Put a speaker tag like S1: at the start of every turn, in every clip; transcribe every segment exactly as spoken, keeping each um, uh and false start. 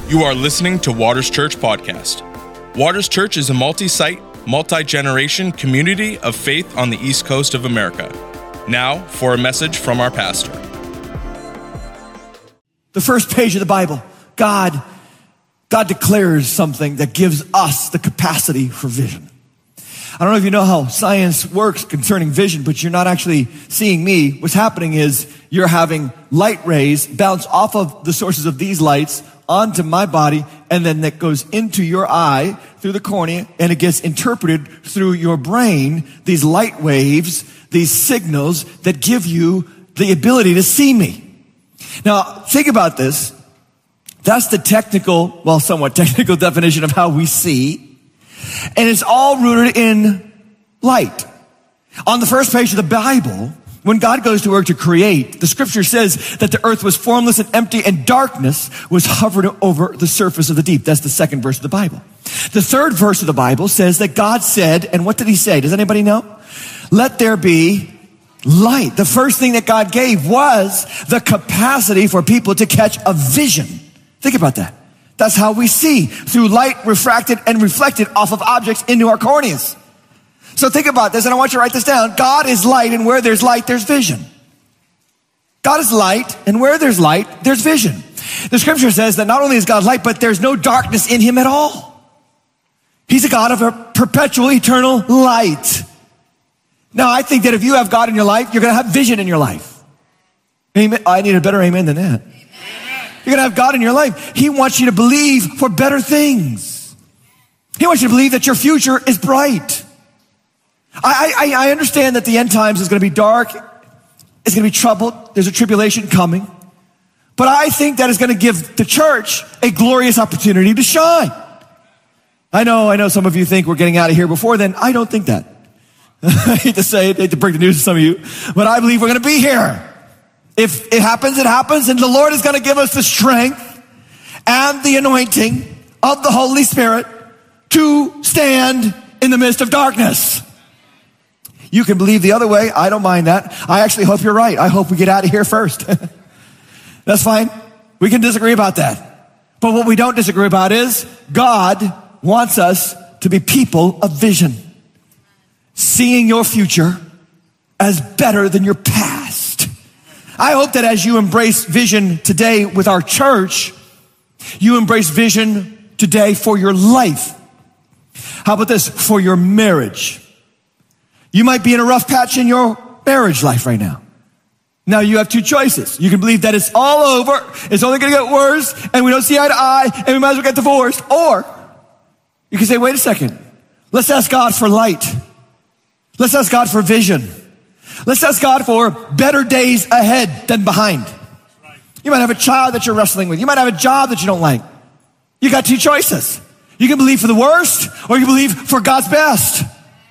S1: You are listening to Waters Church Podcast. Waters Church is a multi-site, multi-generation community of faith on the East Coast of America. Now, for a message from our pastor.
S2: The first page of the Bible, God, God declares something that gives us the capacity for vision. I don't know if you know how science works concerning vision, but you're not actually seeing me. What's happening is you're having light rays bounce off of the sources of these lights onto my body, and then that goes into your eye through the cornea, and it gets interpreted through your brain, these light waves, these signals that give you the ability to see me. Now, think about this. That's the technical, well, somewhat technical definition of how we see. And it's all rooted in light. On the first page of the Bible, when God goes to work to create, the scripture says that the earth was formless and empty and darkness was hovering over the surface of the deep. That's the second verse of the Bible. The third verse of the Bible says that God said, and what did he say? Does anybody know? Let there be light. The first thing that God gave was the capacity for people to catch a vision. Think about that. That's how we see, through light refracted and reflected off of objects into our corneas. So think about this, and I want you to write this down. God is light, and where there's light, there's vision. God is light, and where there's light, there's vision. The scripture says that not only is God light, but there's no darkness in him at all. He's a God of a perpetual, eternal light. Now, I think that if you have God in your life, you're going to have vision in your life. Amen. I need a better amen than that. You're going to have God in your life. He wants you to believe for better things. He wants you to believe that your future is bright. I, I, I understand that the end times is going to be dark. It's going to be troubled. There's a tribulation coming. But I think that is going to give the church a glorious opportunity to shine. I know, I know some of you think we're getting out of here before then. I don't think that. I hate to say it, I hate to break the news to some of you, but I believe we're going to be here. If it happens, it happens, and the Lord is going to give us the strength and the anointing of the Holy Spirit to stand in the midst of darkness. You can believe the other way. I don't mind that. I actually hope you're right. I hope we get out of here first. That's fine. We can disagree about that. But what we don't disagree about is God wants us to be people of vision, seeing your future as better than your past. I hope that as you embrace vision today with our church, you embrace vision today for your life. How about this? For your marriage. You might be in a rough patch in your marriage life right now. Now you have two choices. You can believe that it's all over, it's only going to get worse, and we don't see eye to eye, and we might as well get divorced. Or you can say, wait a second. Let's ask God for light. Let's ask God for vision. Let's ask God for better days ahead than behind. You might have a child that you're wrestling with. You might have a job that you don't like. You got two choices. You can believe for the worst, or you can believe for God's best.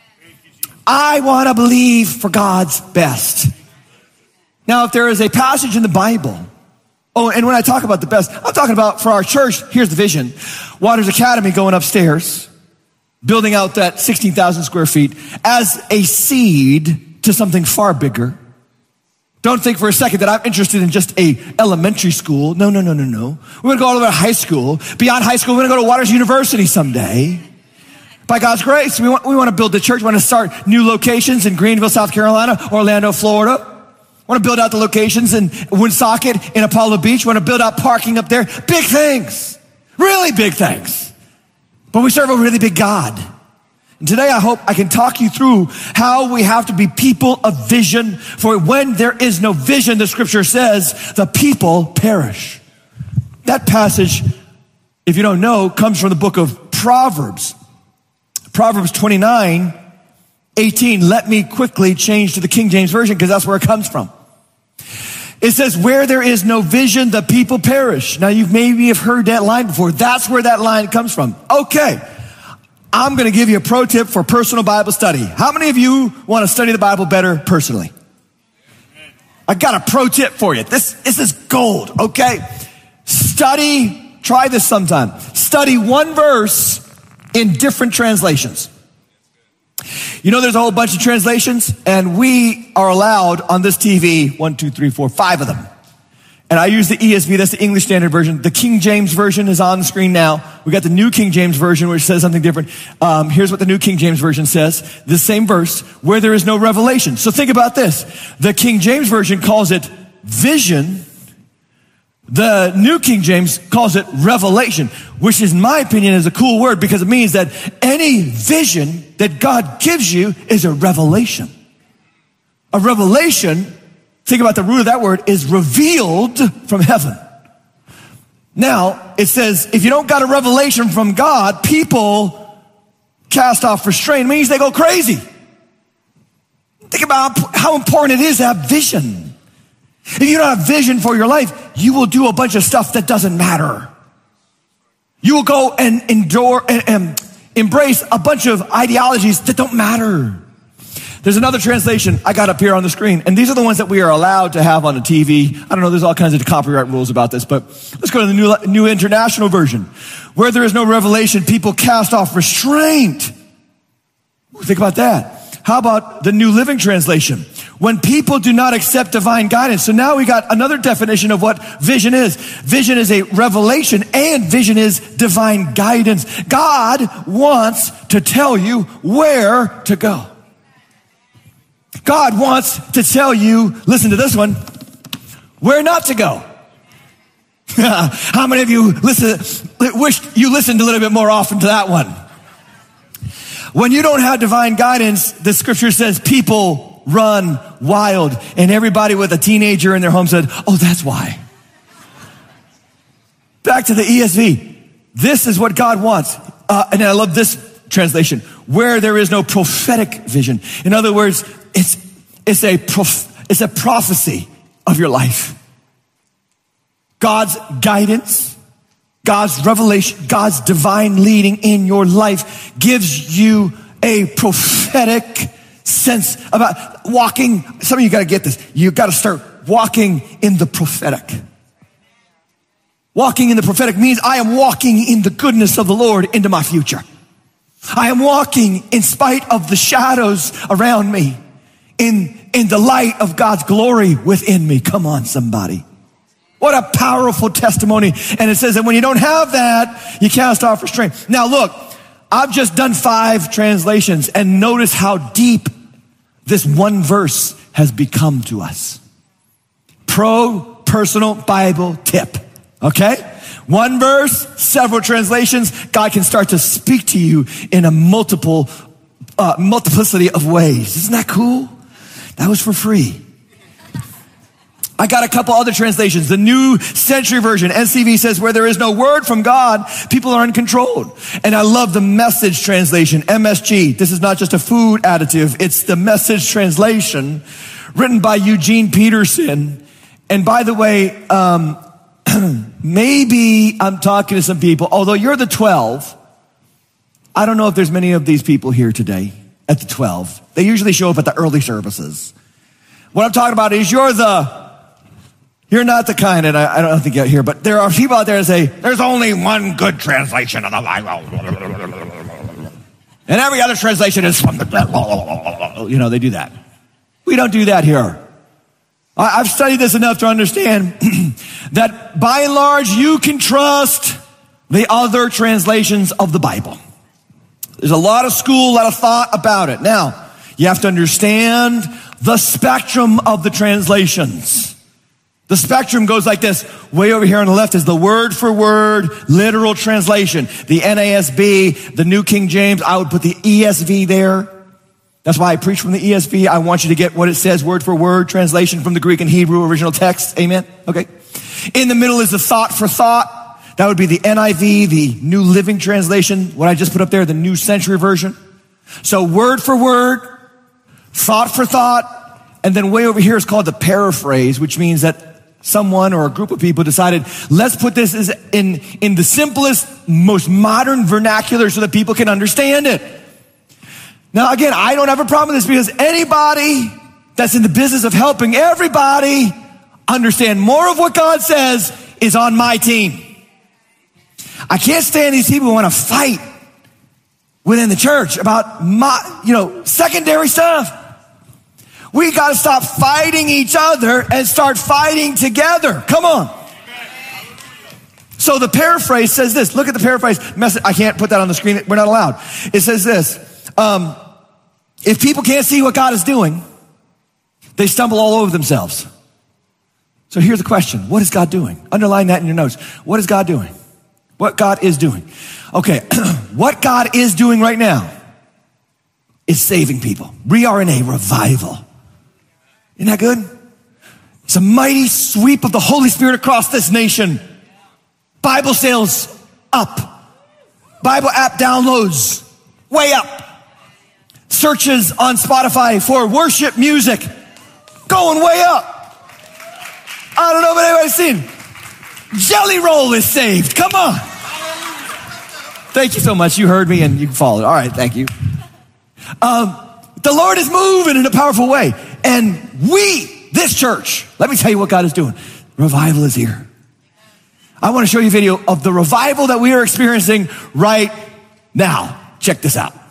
S2: I want to believe for God's best. Now, if there is a passage in the Bible, oh, and when I talk about the best, I'm talking about for our church, here's the vision. Waters Academy going upstairs, building out that sixteen thousand square feet as a seed to something far bigger. Don't think for a second that I'm interested in just a elementary school. No, no, no, no, no. We're going to go all the way to high school. Beyond high school, we're going to go to Waters University someday. By God's grace, we want, we want to build the church. We want to start new locations in Greenville, South Carolina, Orlando, Florida. We want to build out the locations in Woonsocket, in Apollo Beach. We want to build out parking up there. Big things. Really big things. But we serve a really big God. And today I hope I can talk you through how we have to be people of vision. For when there is no vision, the scripture says, the people perish. That passage, if you don't know, comes from the book of Proverbs. Proverbs twenty-nine, eighteen. Let me quickly change to the King James Version because that's where it comes from. It says, where there is no vision, the people perish. Now you maybe have heard that line before. That's where that line comes from. Okay. I'm going to give you a pro tip for personal Bible study. How many of you want to study the Bible better personally? I got a pro tip for you. This, this is gold, okay? Study, try this sometime. Study one verse in different translations. You know, there's a whole bunch of translations, and we are allowed on this T V, one, two, three, four, five of them. And I use the E S V, that's the English Standard Version. The King James Version is on the screen now. We got the New King James Version, which says something different. Um, here's what the New King James Version says. The same verse, where there is no revelation. So think about this. The King James Version calls it vision. The New King James calls it revelation, which is, in my opinion, is a cool word because it means that any vision that God gives you is a revelation. A revelation, think about the root of that word, is revealed from heaven. Now, it says, if you don't got a revelation from God, people cast off restraint. It means they go crazy. Think about how important it is to have vision. If you don't have vision for your life, you will do a bunch of stuff that doesn't matter. You will go and endure and, and embrace a bunch of ideologies that don't matter. There's another translation I got up here on the screen, and these are the ones that we are allowed to have on the T V. I don't know, there's all kinds of copyright rules about this, but let's go to the New, New International Version. Where there is no revelation, people cast off restraint. Think about that. How about the New Living Translation? When people do not accept divine guidance. So now we got another definition of what vision is. Vision is a revelation, and vision is divine guidance. God wants to tell you where to go. God wants to tell you, listen to this one, where not to go. How many of you listen, wish you listened a little bit more often to that one? When you don't have divine guidance, the scripture says people run wild, and everybody with a teenager in their home said, oh, that's why. Back to the E S V. This is what God wants. Uh, and I love this translation, where there is no prophetic vision. In other words, it's, it's a, prof, it's a prophecy of your life. God's guidance, God's revelation, God's divine leading in your life gives you a prophetic sense about walking. Some of you got to get this. You got to start walking in the prophetic. Walking in the prophetic means I am walking in the goodness of the Lord into my future. I am walking in spite of the shadows around me, in, in the light of God's glory within me. Come on, somebody. What a powerful testimony. And it says that when you don't have that, you cast off restraint. Now look, I've just done five translations, and notice how deep this one verse has become to us. Pro personal Bible tip. Okay? One verse, several translations. God can start to speak to you in a multiple, uh, multiplicity of ways. Isn't that cool? That was for free. I got a couple other translations. The New Century Version, N C V, says where there is no word from God, people are uncontrolled. And I love the Message translation, M S G. This is not just a food additive. It's the Message translation written by Eugene Peterson. And by the way, um, maybe I'm talking to some people, although you're the twelve, I don't know if there's many of these people here today at the twelve. They usually show up at the early services. What I'm talking about is you're the, you're not the kind, and I, I don't think you're here, but there are people out there that say, there's only one good translation of the Bible. And every other translation is from the, you know, they do that. We don't do that here. I've studied this enough to understand that by and large, you can trust the other translations of the Bible. There's a lot of school, a lot of thought about it. Now, you have to understand the spectrum of the translations. The spectrum goes like this. Way over here on the left is the word for word, literal translation. The N A S B, the New King James, I would put the E S V there. That's why I preach from the E S V. I want you to get what it says, word for word, translation from the Greek and Hebrew original text. Amen? Okay. In the middle is the thought for thought. That would be the N I V, the New Living Translation. What I just put up there, the New Century Version. So word for word, thought for thought, and then way over here is called the paraphrase, which means that someone or a group of people decided, let's put this as in, in the simplest, most modern vernacular so that people can understand it. Now, again, I don't have a problem with this because anybody that's in the business of helping everybody understand more of what God says is on my team. I can't stand these people who want to fight within the church about my, you know, secondary stuff. We got to stop fighting each other and start fighting together. Come on. So the paraphrase says this. Look at the paraphrase message. I can't put that on the screen. We're not allowed. It says this. Um, if people can't see what God is doing, they stumble all over themselves. So here's the question. What is God doing? Underline that in your notes. What is God doing? What God is doing. Okay. What God is doing right now is saving people. We are in a revival. Isn't that good? It's a mighty sweep of the Holy Spirit across this nation. Bible sales up. Bible app downloads way up. Searches on Spotify for worship music going way up. I don't know if anybody's seen. Jelly Roll is saved. Come on. Thank you so much. You heard me and you followed. All right, thank you. Um, the Lord is moving in a powerful way. And we, this church, let me tell you what God is doing. Revival is here. I want to show you a video of the revival that we are experiencing right now. Check this out.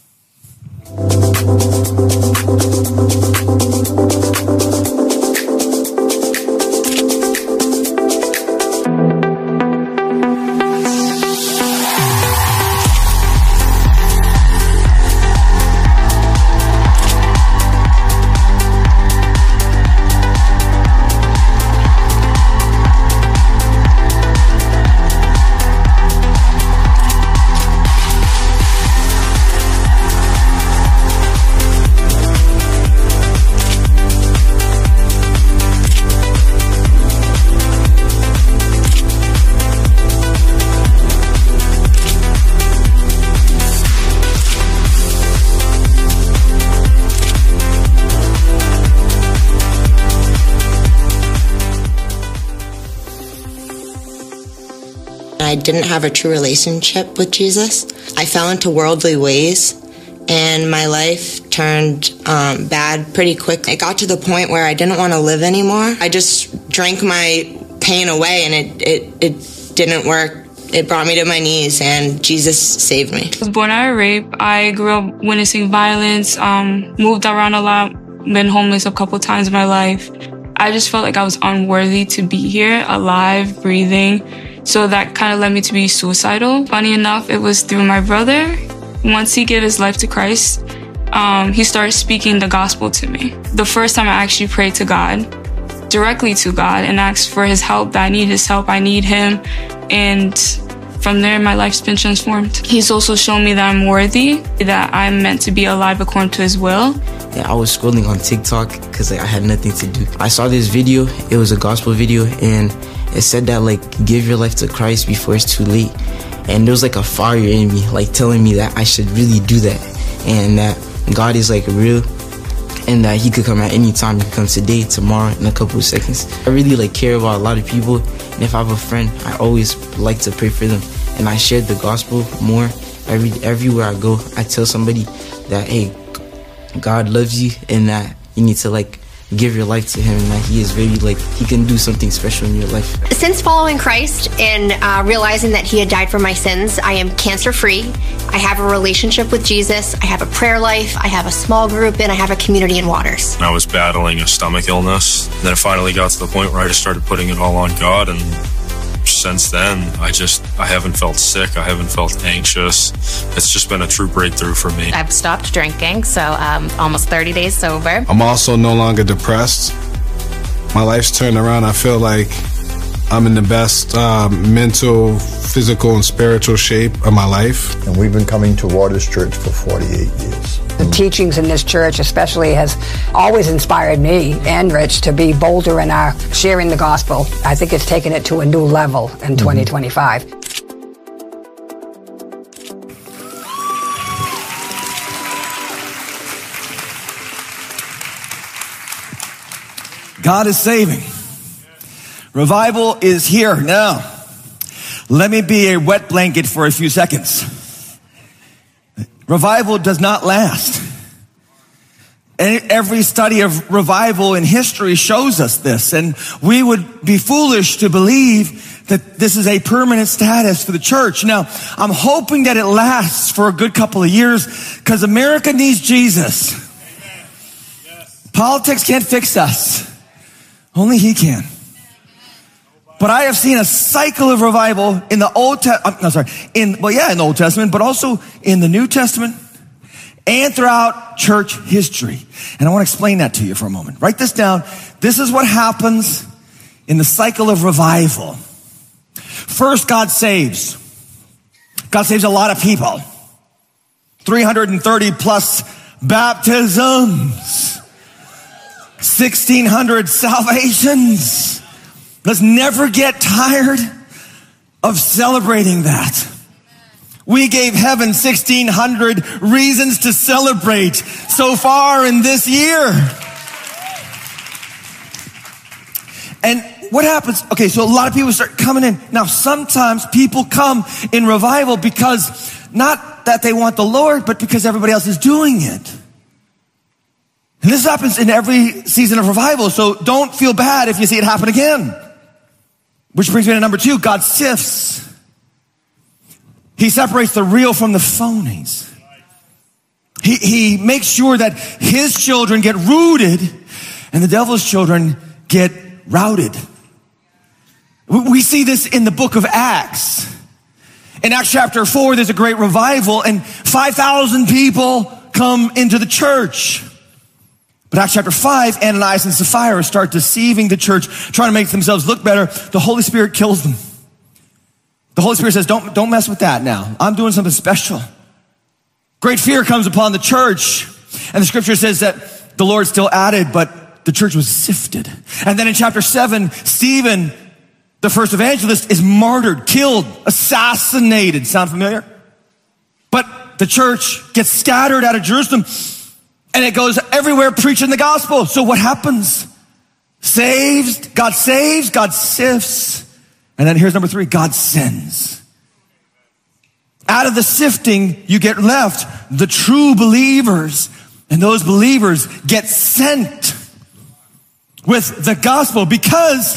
S3: I didn't have a true relationship with Jesus. I fell into worldly ways, and my life turned um, bad pretty quick. It got to the point where I didn't want to live anymore. I just drank my pain away, and it, it, it didn't work. It brought me to my knees, and Jesus saved me.
S4: I was born out of rape. I grew up witnessing violence, um, moved around a lot, been homeless a couple times in my life. I just felt like I was unworthy to be here, alive, breathing. So that kind of led me to be suicidal. Funny enough, it was through my brother. Once he gave his life to Christ, um, he started speaking the gospel to me. The first time I actually prayed to God, directly to God, and asked for his help, that I need his help, I need him. And from there, my life's been transformed. He's also shown me that I'm worthy, that I'm meant to be alive according to his will.
S5: Yeah, I was scrolling on TikTok because like, I had nothing to do. I saw this video. It was a gospel video, and it said that like give your life to Christ before it's too late. And there was like a fire in me, like telling me that I should really do that, and that God is like real, and that he could come at any time. He could come today, tomorrow, in a couple of seconds. I really like care about a lot of people, and if I have a friend, I always like to pray for them. And I shared the gospel more. Every everywhere I go, I tell somebody that, hey, God loves you, and that you need to like give your life to him, and that he is very like he can do something special in your life.
S6: Since following Christ and uh, realizing that he had died for my sins, I am cancer free. I have a relationship with Jesus. I have a prayer life. I have a small group, and I have a community in Waters.
S7: I was battling a stomach illness. And then it finally got to the point where I just started putting it all on God, and since then, I just, I haven't felt sick. I haven't felt anxious. It's just been a true breakthrough for me.
S8: I've stopped drinking, so um, almost thirty days sober.
S9: I'm also no longer depressed. My life's turned around. I feel like I'm in the best uh, mental, physical, and spiritual shape of my life.
S10: And we've been coming to Waters Church for forty-eight years.
S11: The teachings in this church especially has always inspired me and Rich to be bolder in our sharing the gospel. I think it's taken it to a new level in mm-hmm. twenty twenty-five.
S2: God is saving. Revival is here now. Let me be a wet blanket for a few seconds. Revival does not last. And every study of revival in history shows us this. And we would be foolish to believe that this is a permanent status for the church. Now, I'm hoping that it lasts for a good couple of years because America needs Jesus. Politics can't fix us. Only he can. But I have seen a cycle of revival in the Old Testament, no, sorry, in, well, yeah, in the Old Testament, but also in the New Testament and throughout church history. And I want to explain that to you for a moment. Write this down. This is what happens in the cycle of revival. First, God saves. God saves a lot of people. three hundred thirty plus baptisms. sixteen hundred salvations. Let's never get tired of celebrating that. We gave heaven sixteen hundred reasons to celebrate so far in this year. And what happens? Okay, so a lot of people start coming in. Now, sometimes people come in revival because not that they want the Lord, but because everybody else is doing it. And this happens in every season of revival, so don't feel bad if you see it happen again. Which brings me to number two, God sifts. He separates the real from the phonies. He, he makes sure that his children get rooted and the devil's children get routed. We see this in the book of Acts. In Acts chapter four, there's a great revival and five thousand people come into the church. But Acts chapter five, Ananias and Sapphira start deceiving the church, trying to make themselves look better. The Holy Spirit kills them. The Holy Spirit says, don't, don't mess with that now. I'm doing something special. Great fear comes upon the church. And the scripture says that the Lord still added, but the church was sifted. And then in chapter seven, Stephen, the first evangelist, is martyred, killed, assassinated. Sound familiar? But the church gets scattered out of Jerusalem and it goes everywhere preaching the gospel. So what happens? Saves, God saves, God sifts. And then here's number three, God sends. Out of the sifting, you get left the true believers. And those believers get sent with the gospel because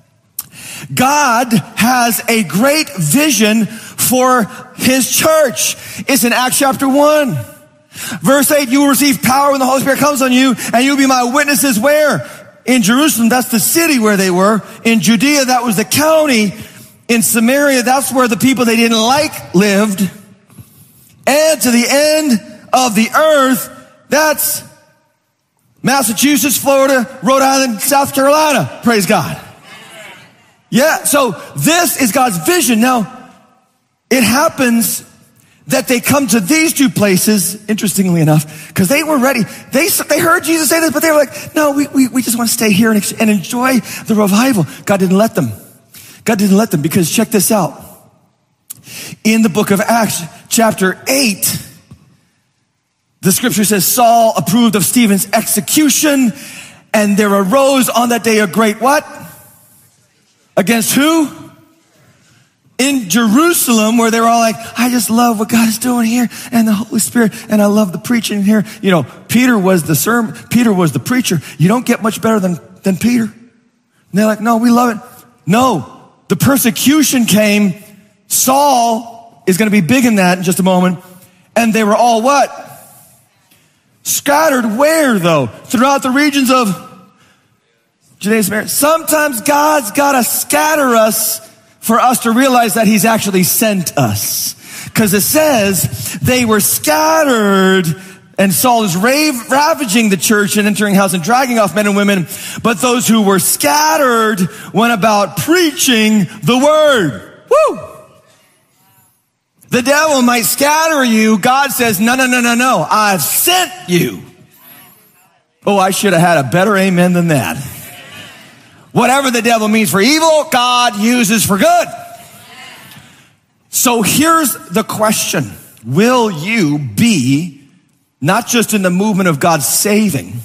S2: God has a great vision for his church. It's in Acts chapter one. Verse eight, you will receive power when the Holy Spirit comes on you, and you'll be my witnesses where? In Jerusalem, that's the city where they were. In Judea, that was the county. In Samaria, that's where the people they didn't like lived. And to the end of the earth, that's Massachusetts, Florida, Rhode Island, South Carolina. Praise God. Yeah, so this is God's vision. Now, it happens that they come to these two places, interestingly enough, because they were ready. They they heard Jesus say this, but they were like, no, we, we, we just want to stay here and, and enjoy the revival. God didn't let them. God didn't let them because check this out. In the book of Acts, chapter eight, the scripture says, Saul approved of Stephen's execution, and there arose on that day a great what? Against who? In Jerusalem, where they were all like, I just love what God is doing here and the Holy Spirit, and I love the preaching here. You know, Peter was the sermon, Peter was the preacher. You don't get much better than, than Peter. And they're like, no, we love it. No, the persecution came. Saul is going to be big in that in just a moment. And they were all what? Scattered where though? Throughout the regions of Judea and Samaria. Sometimes God's got to scatter us for us to realize that he's actually sent us. Because it says they were scattered, and Saul is rave, ravaging the church and entering houses and dragging off men and women. But those who were scattered went about preaching the word. Woo! The devil might scatter you. God says, no, no, no, no, no. I've sent you. Oh, I should have had a better amen than that. Whatever the devil means for evil, God uses for good. So here's the question. Will you be not just in the movement of God's saving,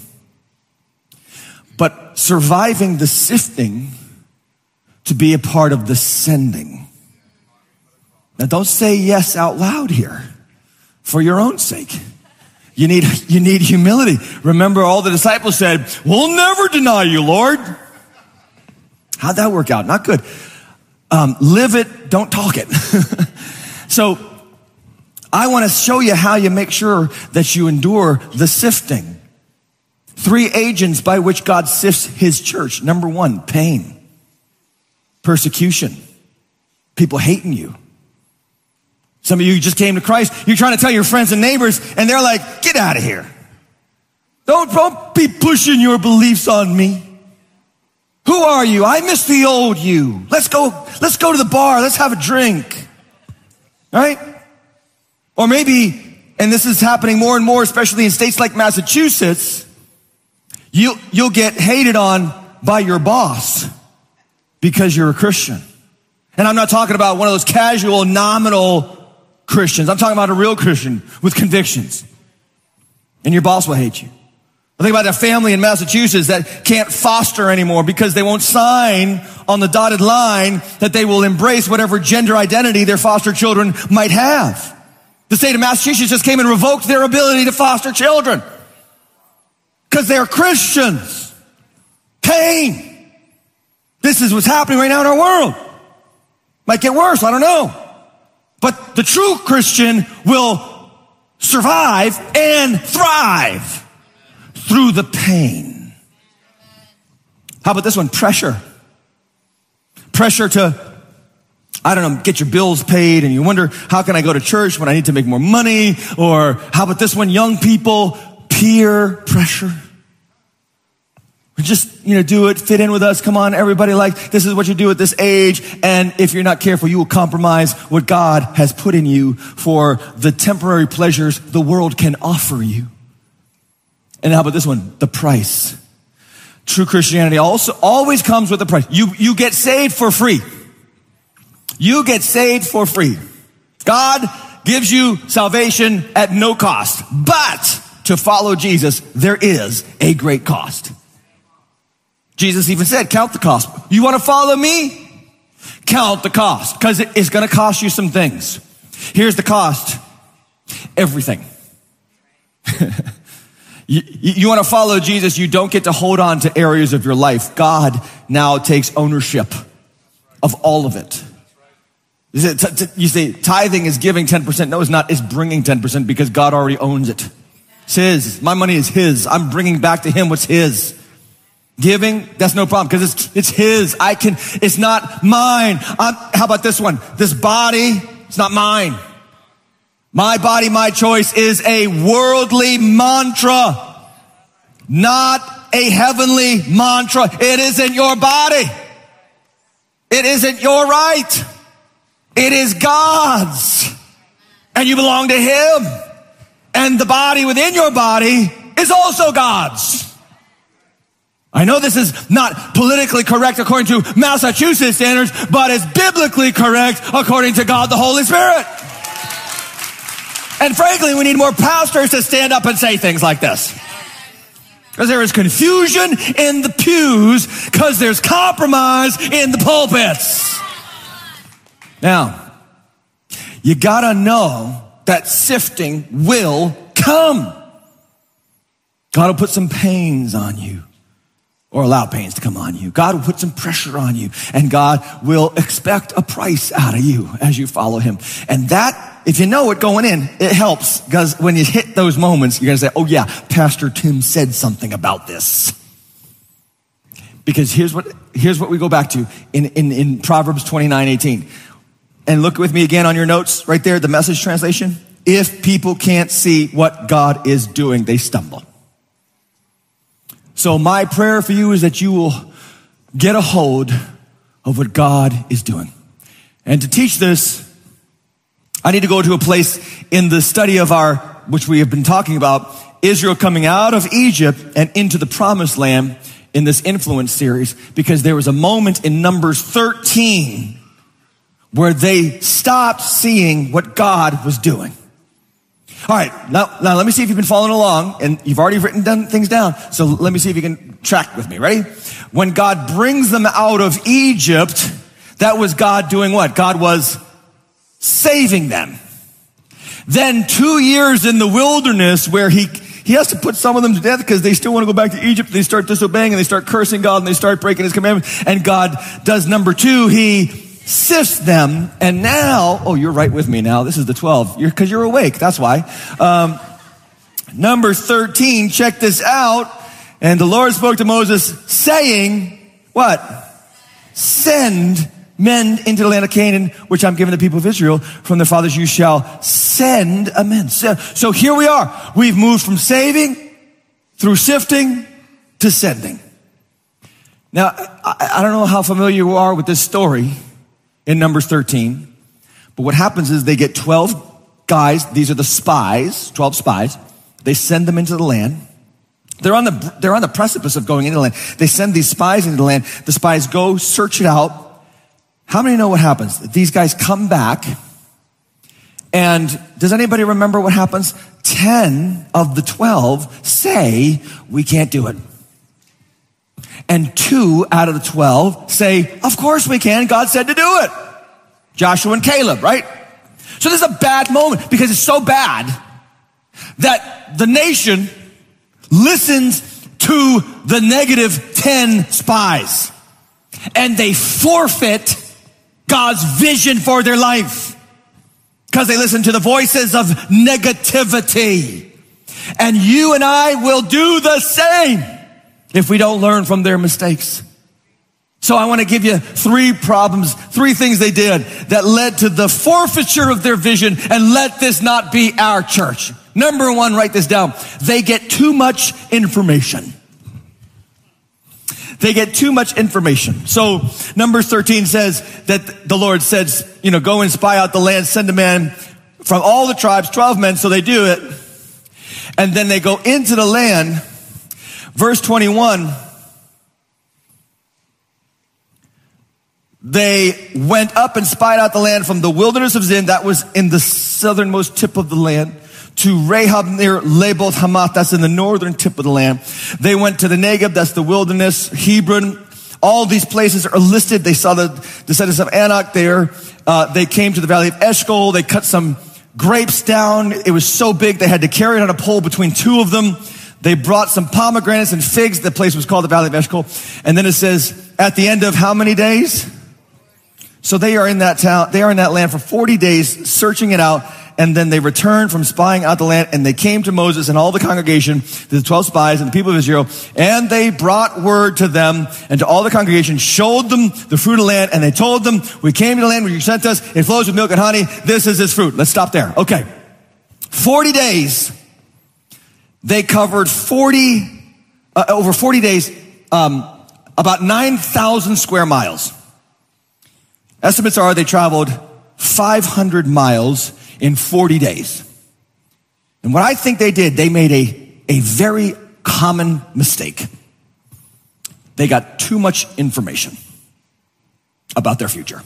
S2: but surviving the sifting to be a part of the sending? Now don't say yes out loud here for your own sake. You need, you need humility. Remember all the disciples said, we'll never deny you, Lord. How'd that work out? Not good. Um, live it, don't talk it. So I want to show you how you make sure that you endure the sifting. Three agents by which God sifts his church. Number one, pain, persecution, people hating you. Some of you just came to Christ. You're trying to tell your friends and neighbors, and they're like, get out of here. Don't, don't be pushing your beliefs on me. Who are you? I miss the old you. Let's go, let's go to the bar. Let's have a drink. Right? Or maybe, and this is happening more and more, especially in states like Massachusetts, you, you'll get hated on by your boss because you're a Christian. And I'm not talking about one of those casual, nominal Christians. I'm talking about a real Christian with convictions. And your boss will hate you. I think about that family in Massachusetts that can't foster anymore because they won't sign on the dotted line that they will embrace whatever gender identity their foster children might have. The state of Massachusetts just came and revoked their ability to foster children because they're Christians. Pain. This is what's happening right now in our world. Might get worse, I don't know. But the true Christian will survive and thrive through the pain. How about this one? Pressure. Pressure to, I don't know, get your bills paid, and you wonder, how can I go to church when I need to make more money? Or how about this one? Young people, peer pressure. Just, you know, do it, fit in with us. Come on, everybody, like, this is what you do at this age. And if you're not careful, you will compromise what God has put in you for the temporary pleasures the world can offer you. And how about this one? The price. True Christianity also always comes with a price. You, you get saved for free. You get saved for free. God gives you salvation at no cost. But to follow Jesus, there is a great cost. Jesus even said, count the cost. You want to follow me? Count the cost, because it's going to cost you some things. Here's the cost. Everything. you, you want to follow Jesus, you don't get to hold on to areas of your life. God now takes ownership of all of it. You say tithing is giving ten percent. No, it's not. It's bringing ten percent because God already owns it. It's his. My money is his. I'm bringing back to him what's his. Giving, that's no problem because it's, it's his. I can, it's not mine. I'm, how about this one? This body, it's not mine. My body, my choice is a worldly mantra, not a heavenly mantra. It isn't your body. It isn't your right. It is God's. And you belong to him. And the body within your body is also God's. I know this is not politically correct according to Massachusetts standards, but it's biblically correct according to God the Holy Spirit. And frankly, we need more pastors to stand up and say things like this. Because there is confusion in the pews, because there's compromise in the pulpits. Now, you gotta know that sifting will come. God will put some pains on you. Or allow pains to come on you. God will put some pressure on you, and God will expect a price out of you as you follow him. And that, if you know it going in, it helps, because when you hit those moments, you're going to say, oh yeah, Pastor Tim said something about this. Because here's what, here's what we go back to in, in, in Proverbs twenty-nine eighteen. And look with me again on your notes right there, the Message translation. If people can't see what God is doing, they stumble. So my prayer for you is that you will get a hold of what God is doing. And to teach this, I need to go to a place in the study of our, which we have been talking about, Israel coming out of Egypt and into the promised land in this influence series, because there was a moment in Numbers thirteen where they stopped seeing what God was doing. All right, now, now let me see if you've been following along, and you've already written down things down. So let me see if you can track with me. Ready? When God brings them out of Egypt, that was God doing what? God was saving them. Then two years in the wilderness where he, he has to put some of them to death because they still want to go back to Egypt. They start disobeying and they start cursing God and they start breaking his commandments. And God does number two, he sifts them, and now, oh, you're right with me now. This is the twelve. You're, cause you're awake. That's why. Um, number thirteen, check this out. And the Lord spoke to Moses saying, what? Send men into the land of Canaan, which I'm giving the people of Israel. From their fathers you shall send a men. So, so here we are. We've moved from saving through sifting to sending. Now, I, I don't know how familiar you are with this story in Numbers thirteen, but what happens is they get twelve guys. These are the spies, twelve spies. They send them into the land. They're on the, they're on the precipice of going into the land. They send these spies into the land. The spies go search it out. How many know what happens? These guys come back, and does anybody remember what happens? Ten of the twelve say, we can't do it. And two out of the twelve say, of course we can. God said to do it. Joshua and Caleb, right? So this is a bad moment because it's so bad that the nation listens to the negative ten spies, and they forfeit God's vision for their life because they listen to the voices of negativity. And you and I will do the same if we don't learn from their mistakes. So I want to give you three problems, three things they did that led to the forfeiture of their vision, and let this not be our church. Number one, write this down. They get too much information. They get too much information. So Numbers thirteen says that the Lord says, you know, go and spy out the land, send a man from all the tribes, twelve men. So they do it. And then they go into the land. Verse twenty-one, they went up and spied out the land from the wilderness of Zin, that was in the southernmost tip of the land, to Rahab near Leboth Hamath, that's in the northern tip of the land. They went to the Negeb, that's the wilderness, Hebron. All these places are listed. They saw the descendants of Anak there. Uh, they came to the valley of Eshcol. They cut some grapes down. It was so big they had to carry it on a pole between two of them. They brought some pomegranates and figs. The place was called the valley of Eshcol. And then it says, at the end of how many days? So they are in that town, they are in that land for forty days, searching it out. And then they returned from spying out the land, and they came to Moses and all the congregation, the twelve spies and the people of Israel, and they brought word to them and to all the congregation, showed them the fruit of the land, and they told them, we came to the land where you sent us, it flows with milk and honey, this is its fruit. Let's stop there. Okay. forty days, they covered forty, uh, over forty days, um, about nine thousand square miles. Estimates are they traveled five hundred miles in forty days. And what I think they did, they made a, a very common mistake. They got too much information about their future.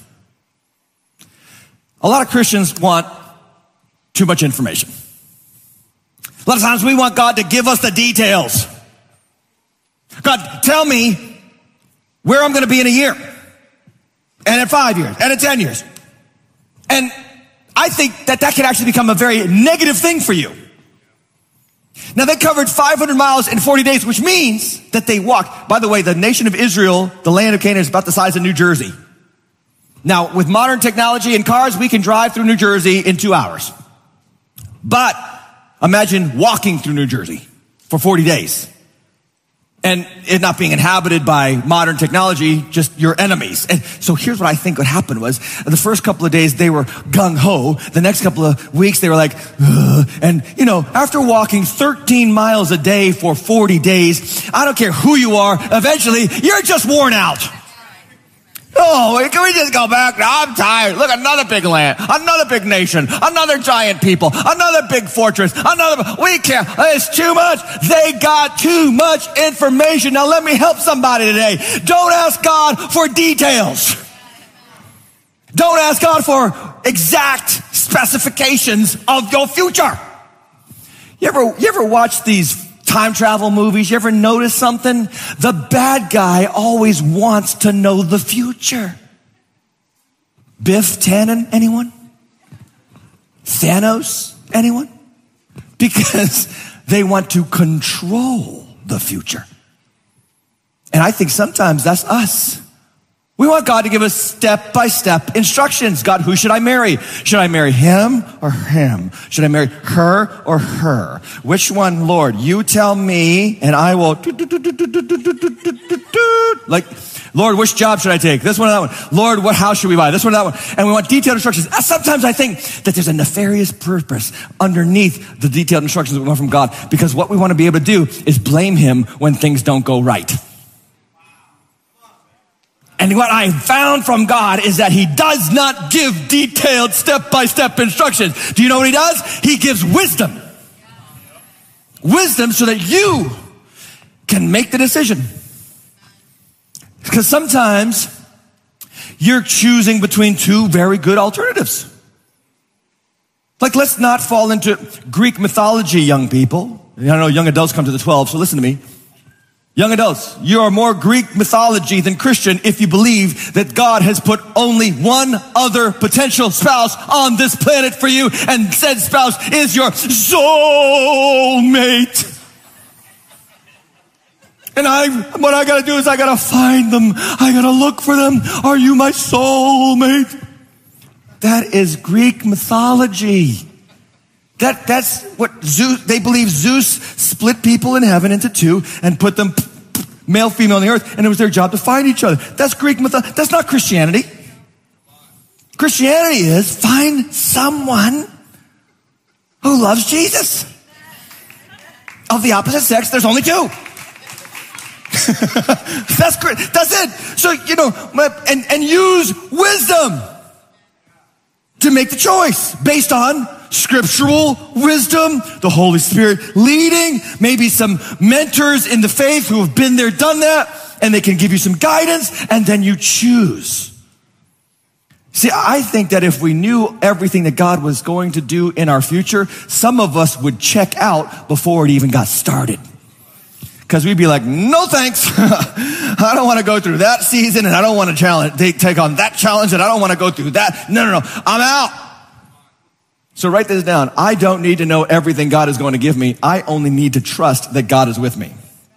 S2: A lot of Christians want too much information. A lot of times we want God to give us the details. God, tell me where I'm going to be in a year, and in five years, and in ten years. And I think that that can actually become a very negative thing for you. Now, they covered five hundred miles in forty days, which means that they walked. By the way, the nation of Israel, the land of Canaan, is about the size of New Jersey. Now, with modern technology and cars, we can drive through New Jersey in two hours. But imagine walking through New Jersey for forty days. And it not being inhabited by modern technology, just your enemies. And so here's what I think what happened was, the first couple of days they were gung-ho. The next couple of weeks they were like, ugh. And you know, after walking thirteen miles a day for forty days, I don't care who you are, eventually you're just worn out. Oh, can we just go back? Now I'm tired. Look, another big land, another big nation, another giant people, another big fortress, another, we can't, it's too much. They got too much information. Now let me help somebody today. Don't ask God for details. Don't ask God for exact specifications of your future. You ever, you ever watch these time travel movies? You ever notice something? The bad guy always wants to know the future. Biff Tannen, anyone? Thanos, anyone? Because they want to control the future. And I think sometimes that's us. We want God to give us step-by-step instructions. God, who should I marry? Should I marry him or him? Should I marry her or her? Which one, Lord? You tell me, and I will. Like, Lord, which job should I take? This one or that one? Lord, what house should we buy? This one or that one? And we want detailed instructions. Sometimes I think that there's a nefarious purpose underneath the detailed instructions that we want from God, because what we want to be able to do is blame him when things don't go right. And what I found from God is that he does not give detailed step-by-step instructions. Do you know what he does? He gives wisdom. Wisdom so that you can make the decision. Because sometimes you're choosing between two very good alternatives. Like, let's not fall into Greek mythology, young people. I know young adults come to the twelve, so listen to me. Young adults, you are more Greek mythology than Christian if you believe that God has put only one other potential spouse on this planet for you, and said spouse is your soulmate. And I, what I gotta do is I gotta find them. I gotta look for them. Are you my soulmate? That is Greek mythology. That, that's what Zeus, they believe Zeus split people in heaven into two and put them male, female on the earth, and it was their job to find each other. That's Greek mythology. That's not Christianity. Christianity is find someone who loves Jesus. Of the opposite sex, there's only two. That's great. That's it. So, you know, and, and use wisdom to make the choice based on scriptural wisdom, the Holy Spirit leading, maybe some mentors in the faith who have been there, done that, and they can give you some guidance, and then you choose. See, I think that if we knew everything that God was going to do in our future, some of us would check out before it even got started. Because we'd be like, no thanks. I don't want to go through that season, and I don't want to challenge, take, take on that challenge, and I don't want to go through that. No, no, no, I'm out. So write this down. I don't need to know everything God is going to give me. I only need to trust that God is with me.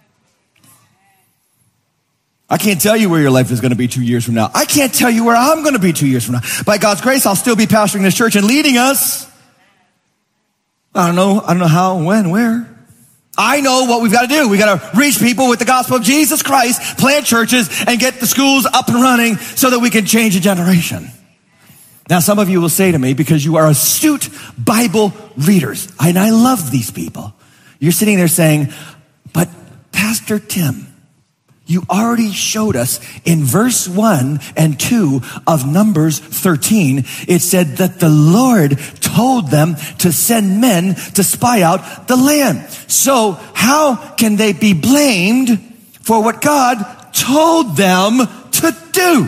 S2: I can't tell you where your life is going to be two years from now. I can't tell you where I'm going to be two years from now. By God's grace, I'll still be pastoring this church and leading us. I don't know. I don't know how, when, where. I know what we've got to do. We've got to reach people with the gospel of Jesus Christ, plant churches, and get the schools up and running so that we can change a generation. Now, some of you will say to me, because you are astute Bible readers, and I love these people, you're sitting there saying, but Pastor Tim, you already showed us in verse one and two of Numbers thirteen, it said that the Lord told them to send men to spy out the land. So how can they be blamed for what God told them to do?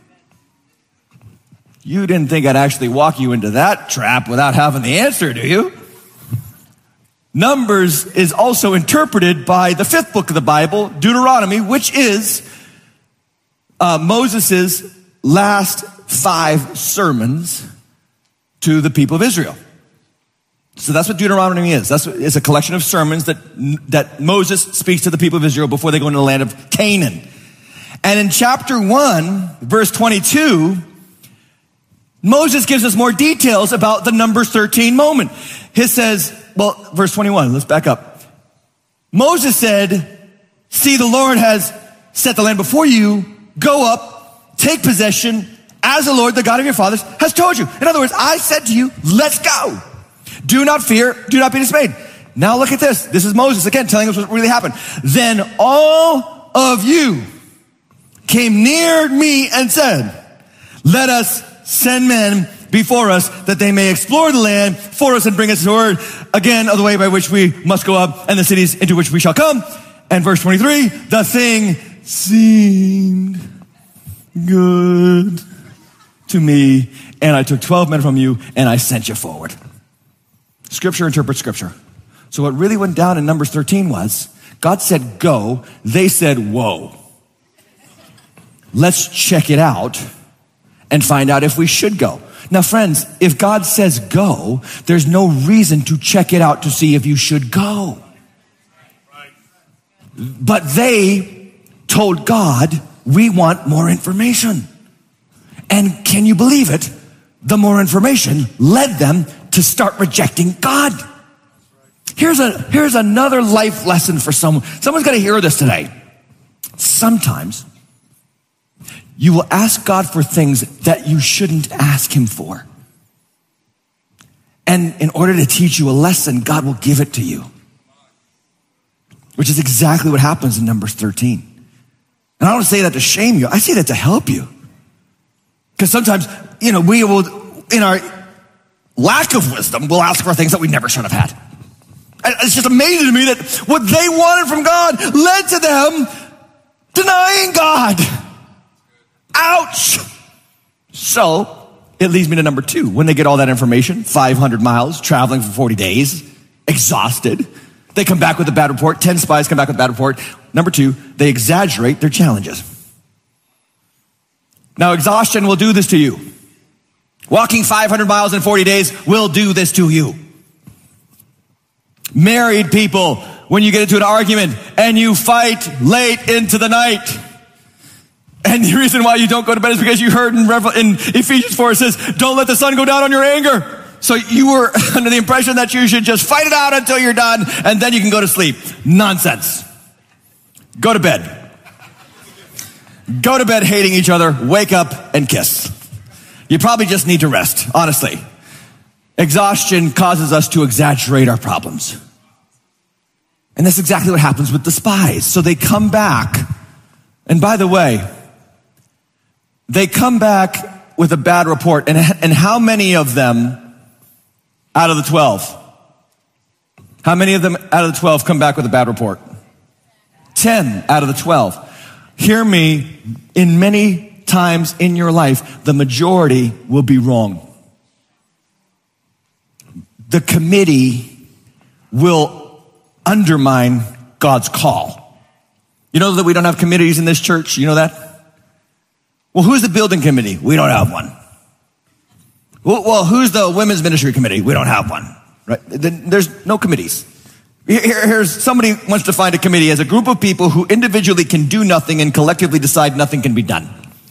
S2: You didn't think I'd actually walk you into that trap without having the answer, do you? Numbers is also interpreted by the fifth book of the Bible, Deuteronomy, which is uh, Moses' last five sermons to the people of Israel. So that's what Deuteronomy is. That's what, it's a collection of sermons that, that Moses speaks to the people of Israel before they go into the land of Canaan. And in chapter one, verse twenty-two, Moses gives us more details about the Numbers thirteen moment. He says, well, verse twenty-one, let's back up. Moses said, see, the Lord has set the land before you. Go up, take possession, as the Lord, the God of your fathers, has told you. In other words, I said to you, let's go. Do not fear, do not be dismayed. Now look at this. This is Moses, again, telling us what really happened. Then all of you came near me and said, let us send men before us that they may explore the land for us and bring us word again of the way by which we must go up and the cities into which we shall come. And verse twenty-three, the thing seemed good to me, and I took twelve men from you and I sent you forward. Scripture interprets scripture. So what really went down in Numbers thirteen was God said go, they said whoa. Let's check it out and find out if we should go. Now, friends, if God says go, there's no reason to check it out to see if you should go. But they told God we want more information. And can you believe it? The more information led them to start rejecting God. Here's a, here's another life lesson for someone. Someone's got to hear this today. Sometimes you will ask God for things that you shouldn't ask him for. And in order to teach you a lesson, God will give it to you. Which is exactly what happens in Numbers thirteen. And I don't say that to shame you. I say that to help you. Because sometimes, you know, we will, in our lack of wisdom, we'll ask for things that we never should have had. And it's just amazing to me that what they wanted from God led to them denying God. Ouch. So it leads me to number two. When they get all that information, five hundred miles, traveling for forty days, exhausted, they come back with a bad report. ten spies come back with a bad report. Number two, they exaggerate their challenges. Now, exhaustion will do this to you. Walking five hundred miles in forty days will do this to you. Married people, when you get into an argument and you fight late into the night, and the reason why you don't go to bed is because you heard in, Revel- in Ephesians four, it says, don't let the sun go down on your anger. So you were under the impression that you should just fight it out until you're done, and then you can go to sleep. Nonsense. Go to bed. Go to bed hating each other, wake up and kiss. You probably just need to rest, honestly. Exhaustion causes us to exaggerate our problems. And that's exactly what happens with the spies. So they come back, and by the way, they come back with a bad report. And, and how many of them out of the twelve? How many of them out of the twelve come back with a bad report? ten out of the twelve. Hear me, in many times in your life, the majority will be wrong. The committee will undermine God's call. You know that we don't have committees in this church? You know that? Well, who's the building committee? We don't have one. Well, who's the women's ministry committee? We don't have one. Right? There's no committees. Here, here's somebody wants to find a committee as a group of people who individually can do nothing and collectively decide nothing can be done.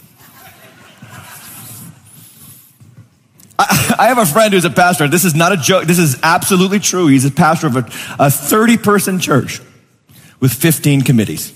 S2: I, I have a friend who's a pastor. This is not a joke. This is absolutely true. He's a pastor of a thirty-person church with fifteen committees.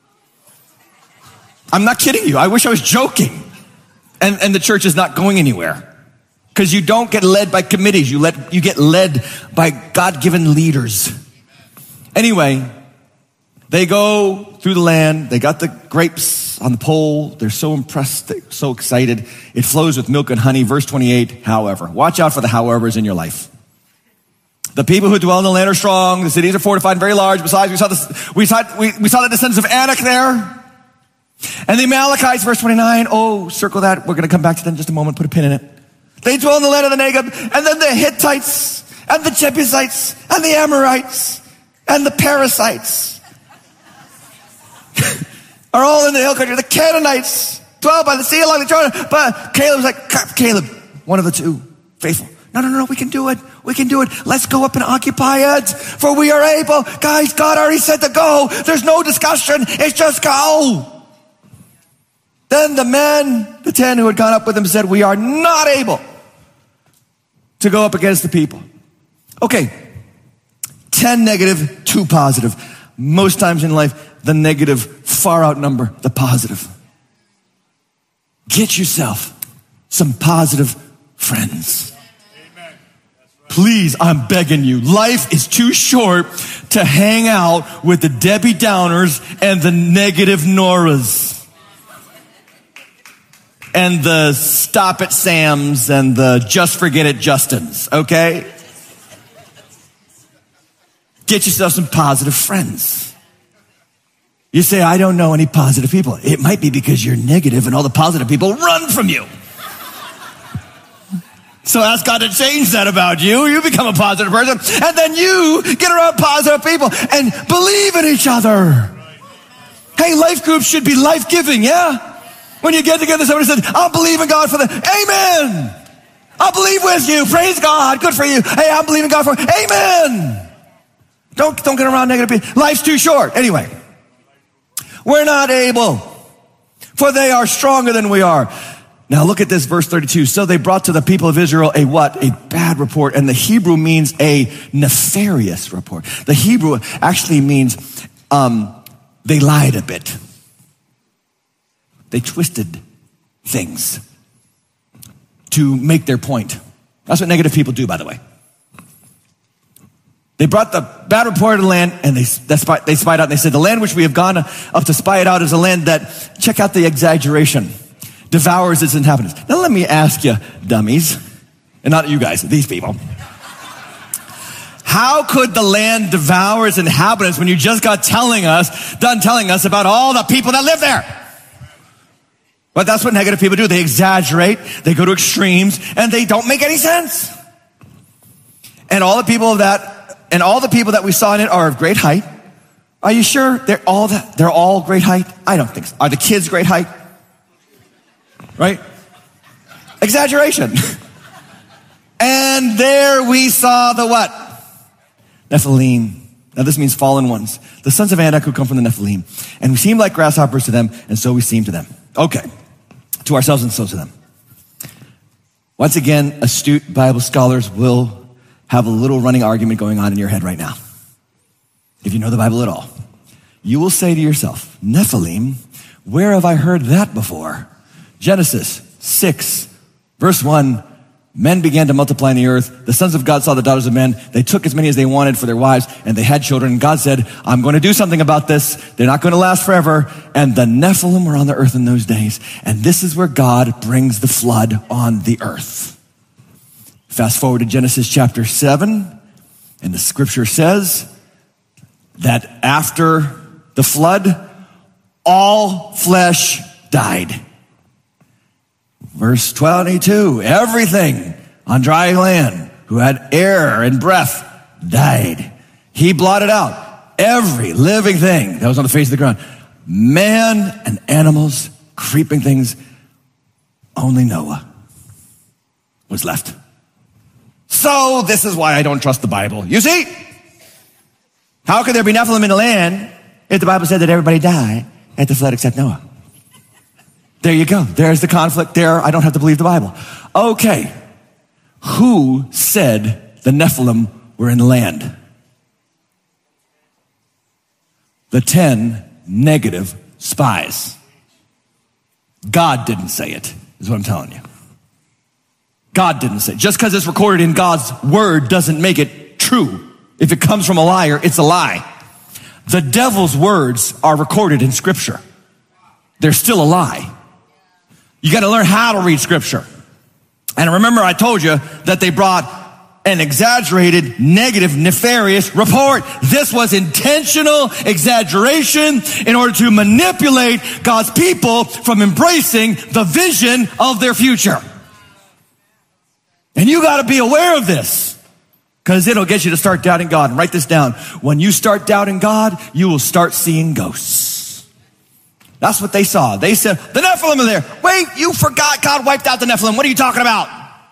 S2: I'm not kidding you. I wish I was joking. And, and the church is not going anywhere. Because you don't get led by committees. You, let, you get led by God-given leaders. Anyway, they go through the land. They got the grapes on the pole. They're so impressed. They're so excited. It flows with milk and honey. Verse twenty-eight, however. Watch out for the howevers in your life. The people who dwell in the land are strong. The cities are fortified and very large. Besides, we saw, this, we saw, we, we saw the descendants of Anak there. And the Amalekites, verse twenty-nine. Oh, circle that. We're going to come back to that in just a moment. Put a pin in it. They dwell in the land of the Negeb. And then the Hittites and the Jebusites and the Amorites and the Perizzites are all in the hill country. The Canaanites dwell by the sea along the Jordan. But Caleb's like, Caleb, one of the two, faithful. No, no, no, we can do it. We can do it. Let's go up and occupy it, for we are able. Guys, God already said to go. There's no discussion. It's just go. Then the men, the ten who had gone up with him, said, we are not able to go up against the people. Okay, ten negative, two positive. Most times in life, the negative far outnumber the positive. Get yourself some positive friends. Please, I'm begging you. Life is too short to hang out with the Debbie Downers and the negative Noras. And the stop it Sams and the just forget it Justins, okay? Get yourself some positive friends. You say, I don't know any positive people. It might be because you're negative and all the positive people run from you. So ask God to change that about you. You become a positive person, and then you get around positive people and believe in each other. Hey, life groups should be life-giving, yeah? When you get together, somebody says, I'll believe in God for the, amen. I'll believe with you. Praise God. Good for you. Hey, I'm believing God for, amen. Don't, don't get around negative people. Life's too short. Anyway, we're not able. for they are stronger than we are. Now look at this, verse thirty-two. So they brought to the people of Israel a what? A bad report. And the Hebrew means a nefarious report. The Hebrew actually means um, they lied a bit. They twisted things to make their point. That's what negative people do, by the way. They brought the bad report of the land, and they, they, spied, they spied out, and they said, the land which we have gone up to spy it out is a land that, check out the exaggeration, devours its inhabitants. Now let me ask you, dummies, and not you guys, these people. How could the land devour its inhabitants when you just got telling us, done telling us about all the people that live there? But that's what negative people do. They exaggerate, they go to extremes, and they don't make any sense. And all the people of that, and all the people that we saw in it are of great height. Are you sure they're all that? They're all great height? I don't think so. Are the kids great height? Right? Exaggeration. And there we saw the what? Nephilim. Now this means fallen ones. The sons of Anak who come from the Nephilim. And we seem like grasshoppers to them, and so we seem to them. Okay. To ourselves and so to them. Once again, astute Bible scholars will have a little running argument going on in your head right now. If you know the Bible at all. You will say to yourself, Nephilim, where have I heard that before? Genesis six, verse one, men began to multiply in the earth. The sons of God saw the daughters of men. They took as many as they wanted for their wives, and they had children. And God said, I'm going to do something about this. They're not going to last forever. And the Nephilim were on the earth in those days. And this is where God brings the flood on the earth. Fast forward to Genesis chapter seven, and the scripture says that after the flood, all flesh died. Verse twenty-two, everything on dry land who had air and breath died. He blotted out every living thing that was on the face of the ground. Man and animals, creeping things, only Noah was left. So this is why I don't trust the Bible. You see? How could there be Nephilim in the land if the Bible said that everybody died at the flood except Noah? There you go. There's the conflict there. I don't have to believe the Bible. Okay. Who said the Nephilim were in the land? The ten negative spies. God didn't say it, is what I'm telling you. God didn't say it. Just because it's recorded in God's word doesn't make it true. If it comes from a liar, it's a lie. The devil's words are recorded in scripture. They're still a lie. You got to learn how to read scripture. And remember, I told you that they brought an exaggerated, negative, nefarious report. This was intentional exaggeration in order to manipulate God's people from embracing the vision of their future. And you got to be aware of this, because it'll get you to start doubting God. And write this down. When you start doubting God, you will start seeing ghosts. That's what they saw. They said, the Nephilim are there. Wait, you forgot God wiped out the Nephilim. What are you talking about?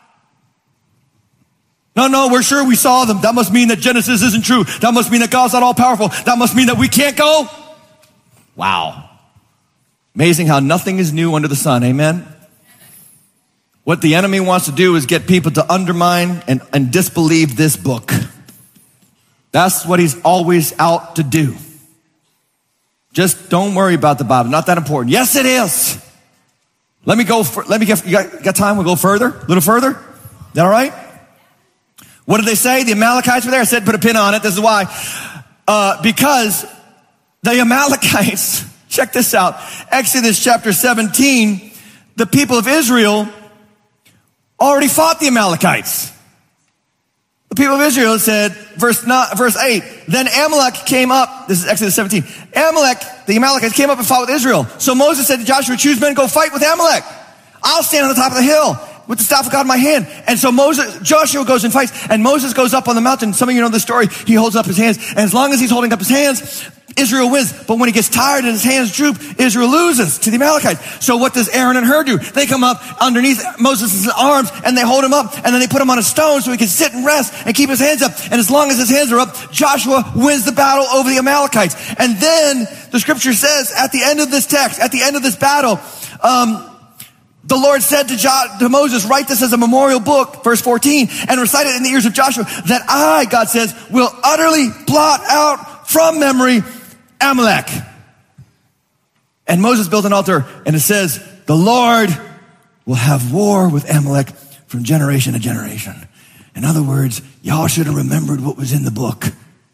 S2: No, no, we're sure we saw them. That must mean that Genesis isn't true. That must mean that God's not all powerful. That must mean that we can't go. Wow. Amazing how nothing is new under the sun. Amen. What the enemy wants to do is get people to undermine and, and disbelieve this book. That's what he's always out to do. Just don't worry about the Bible. Not that important. Yes, it is. Let me go. For, let me get. You got, you got time? We'll go further. A little further. Is that all right? What did they say? The Amalekites were there. I said, put a pin on it. This is why. Uh, because the Amalekites. Check this out. Exodus chapter seventeen. The people of Israel already fought the Amalekites. The people of Israel said, verse not, verse eight, then Amalek came up, this is Exodus seventeen, Amalek, the Amalekites came up and fought with Israel. So Moses said to Joshua, choose men, go fight with Amalek. I'll stand on the top of the hill with the staff of God in my hand. And so Moses, Joshua goes and fights, and Moses goes up on the mountain. Some of you know the story. He holds up his hands, and as long as he's holding up his hands, Israel wins. But when he gets tired and his hands droop, Israel loses to the Amalekites. So what does Aaron and Hur do? They come up underneath Moses' arms and they hold him up, and then they put him on a stone so he can sit and rest and keep his hands up. And as long as his hands are up, Joshua wins the battle over the Amalekites. And then the scripture says at the end of this text, at the end of this battle, um, the Lord said to, jo- to Moses, write this as a memorial book, verse fourteen, and recite it in the ears of Joshua, that I, God says, will utterly blot out from memory Amalek. And Moses built an altar, and it says, the Lord will have war with Amalek from generation to generation. In other words, y'all should have remembered what was in the book.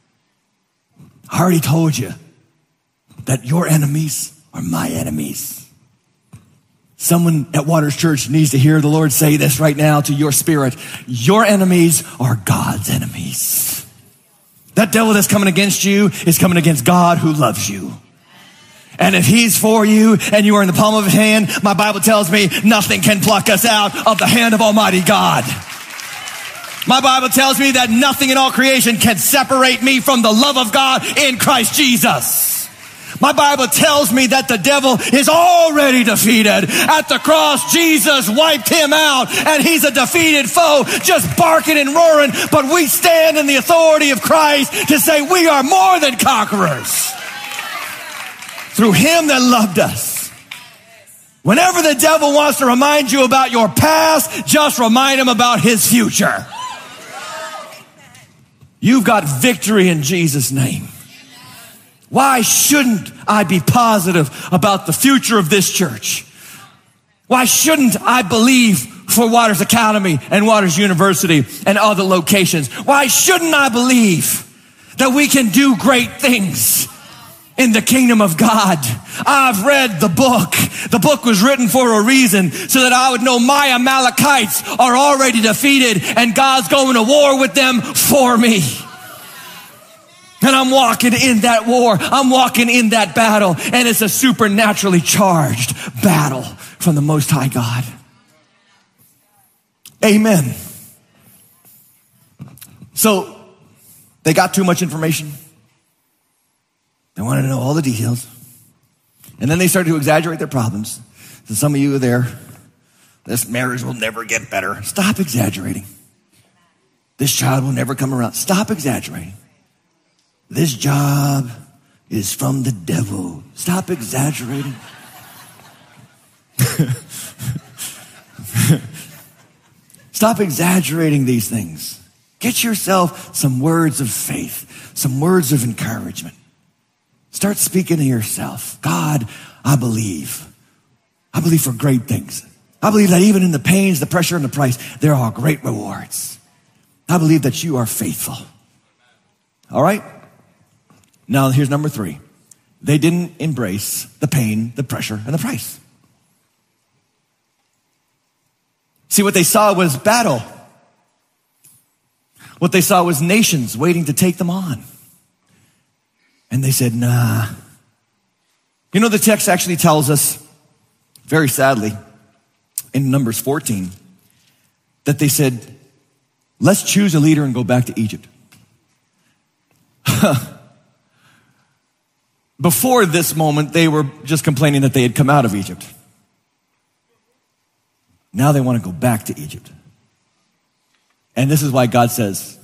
S2: I already told you that your enemies are my enemies. Someone at Waters Church needs to hear the Lord say this right now to your spirit. Your enemies are God's enemies. That devil that's coming against you is coming against God who loves you. And if he's for you and you are in the palm of his hand, my Bible tells me nothing can pluck us out of the hand of Almighty God. My Bible tells me that nothing in all creation can separate me from the love of God in Christ Jesus. My Bible tells me that the devil is already defeated. At the cross, Jesus wiped him out, and he's a defeated foe, just barking and roaring. But we stand in the authority of Christ to say we are more than conquerors through him that loved us. Whenever the devil wants to remind you about your past, just remind him about his future. You've got victory in Jesus' name. Why shouldn't I be positive about the future of this church? Why shouldn't I believe for Waters Academy and Waters University and other locations? Why shouldn't I believe that we can do great things in the kingdom of God? I've read the book. The book was written for a reason, so that I would know my Amalekites are already defeated and God's going to war with them for me. And I'm walking in that war. I'm walking in that battle. And it's a supernaturally charged battle from the Most High God. Amen. So they got too much information. They wanted to know all the details. And then they started to exaggerate their problems. So some of you are there. This marriage will never get better. Stop exaggerating. This child will never come around. Stop exaggerating. This job is from the devil. Stop exaggerating. Stop exaggerating these things. Get yourself some words of faith, some words of encouragement. Start speaking to yourself. God, I believe. I believe for great things. I believe that even in the pains, the pressure, and the price, there are great rewards. I believe that you are faithful. All right? Now, here's number three. They didn't embrace the pain, the pressure, and the price. See, what they saw was battle. What they saw was nations waiting to take them on. And they said, nah. You know, the text actually tells us, very sadly, in Numbers fourteen, that they said, let's choose a leader and go back to Egypt. Before this moment, they were just complaining that they had come out of Egypt. Now they want to go back to Egypt. And this is why God says,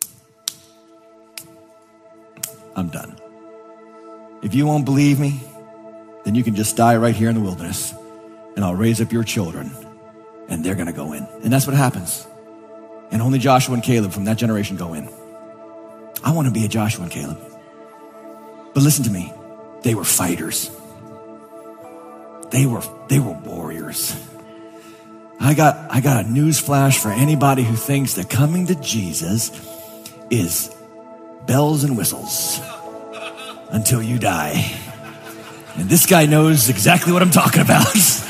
S2: I'm done. If you won't believe me, then you can just die right here in the wilderness, and I'll raise up your children, and they're going to go in. And that's what happens. And only Joshua and Caleb from that generation go in. I want to be a Joshua and Caleb. But listen to me. They were fighters. They were, they were warriors. I got, I got a news flash for anybody who thinks that coming to Jesus is bells and whistles until you die. And this guy knows exactly what I'm talking about.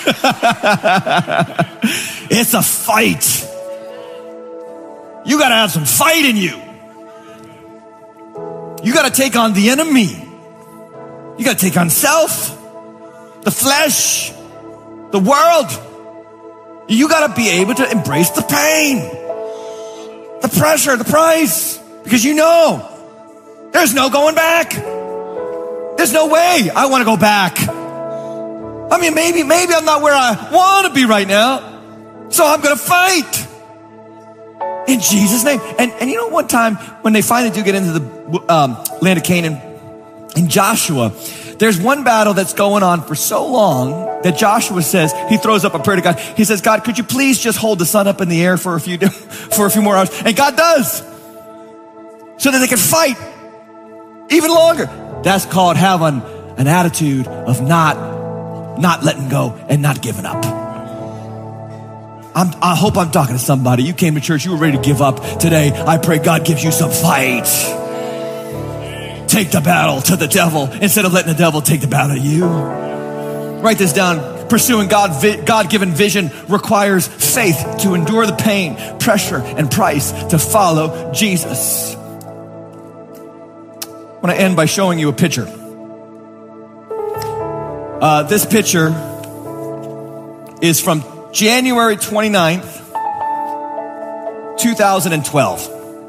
S2: It's a fight. You got to have some fight in you. You got to take on the enemy. You got to take on self, the flesh, the world. You got to be able to embrace the pain, the pressure, the price, because you know there's no going back. There's no way I want to go back. I mean, maybe, maybe I'm not where I want to be right now. So I'm going to fight. In Jesus' name. And, and you know, one time when they finally do get into the um, land of Canaan, in Joshua, there's one battle that's going on for so long that Joshua says, he throws up a prayer to God. He says, God, could you please just hold the sun up in the air for a few, for a few more hours? And God does. So that they can fight even longer. That's called having an attitude of not, not letting go and not giving up. I'm, I hope I'm talking to somebody. You came to church, you were ready to give up. Today, I pray God gives you some fight. Take the battle to the devil instead of letting the devil take the battle to you. Write this down. Pursuing God, God-given vision requires faith to endure the pain, pressure, and price to follow Jesus. I want to end by showing you a picture. Uh, this picture is from January twenty-ninth, two thousand twelve.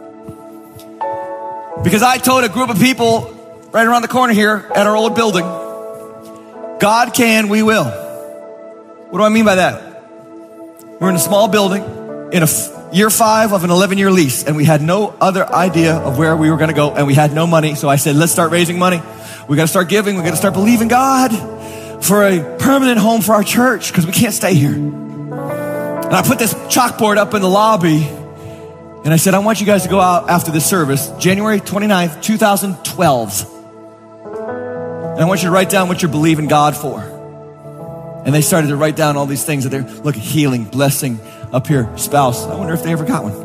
S2: Because I told a group of people right around the corner here at our old building, God can, we will. What do I mean by that? We're in a small building in a f- year five of an eleven-year lease, and we had no other idea of where we were going to go, and we had no money. So I said, let's start raising money. We got to start giving. We got to start believing God for a permanent home for our church because we can't stay here. And I put this chalkboard up in the lobby, and I said, I want you guys to go out after this service, January twenty-ninth, two thousand twelve. And I want you to write down what you're believing God for. And they started to write down all these things that they're, look, healing, blessing, up here, spouse. I wonder if they ever got one.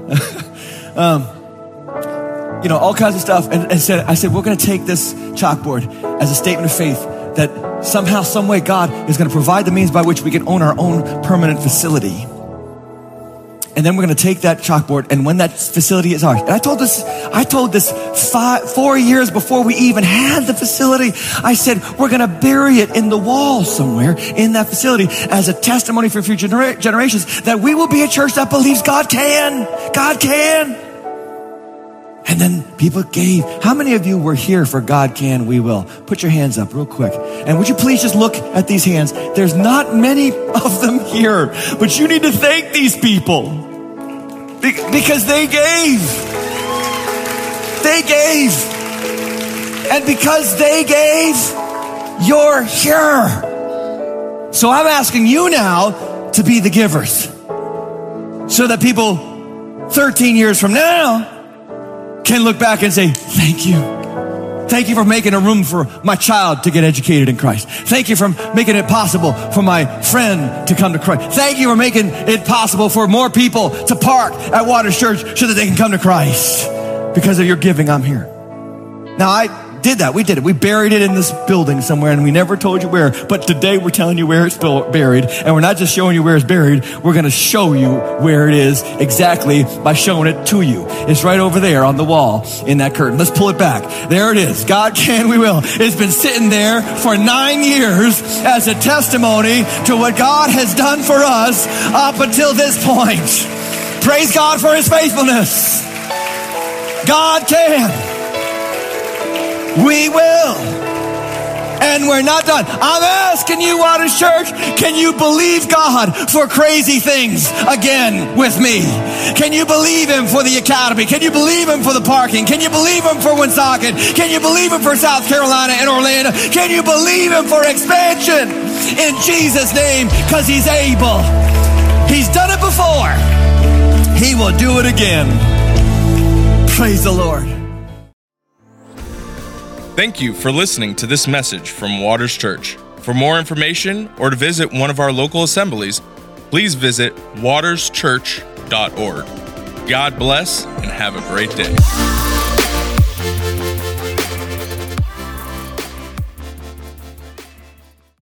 S2: um, you know, all kinds of stuff. And, and said, I said, we're going to take this chalkboard as a statement of faith that somehow, some way, God is going to provide the means by which we can own our own permanent facility. And then we're going to take that chalkboard, and when that facility is ours, and I told this, I told this five, four years before we even had the facility. I said, we're going to bury it in the wall somewhere in that facility as a testimony for future genera- generations that we will be a church that believes God can, God can. And then people gave. How many of you were here for God can, we will? Put your hands up real quick. And would you please just look at these hands? There's not many of them here, but you need to thank these people because they gave. They gave. And because they gave, you're here. So I'm asking you now to be the givers so that people thirteen years from now can look back and say, thank you. Thank you for making a room for my child to get educated in Christ. Thank you for making it possible for my friend to come to Christ. Thank you for making it possible for more people to park at Waters Church so that they can come to Christ. Because of your giving, I'm here. Now, I did that. We did it. We buried it in this building somewhere, and we never told you where. But today, we're telling you where it's buried. And we're not just showing you where it's buried. We're going to show you where it is exactly by showing it to you. It's right over there on the wall in that curtain. Let's pull it back. There it is. God can, we will. It's been sitting there for nine years as a testimony to what God has done for us up until this point. Praise God for his faithfulness. God can. We will. And we're not done. I'm asking you, Waters Church, can you believe God for crazy things again with me? Can you believe him for the academy? Can you believe him for the parking? Can you believe him for Woonsocket? Can you believe him for South Carolina and Orlando? Can you believe him for expansion? In Jesus' name, because he's able. He's done it before. He will do it again. Praise the Lord.
S1: Thank you for listening to this message from Waters Church. For more information or to visit one of our local assemblies, please visit waters church dot org. God bless and have a great day.